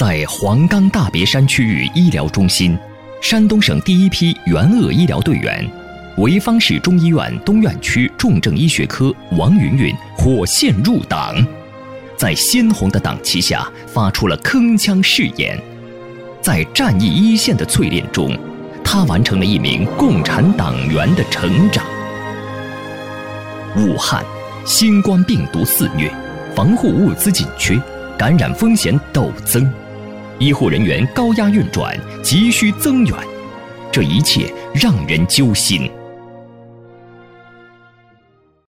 在黄冈大别山区域医疗中心，山东省第一批援鄂医疗队员，潍坊市中医院东院区重症医学科王云云火线入党，在鲜红的党旗下发出了铿锵誓言。在战役一线的淬炼中，他完成了一名共产党员的成长。武汉，新冠病毒肆虐，防护物资紧缺，感染风险陡增，医护人员高压运转，急需增援，这一切让人揪心。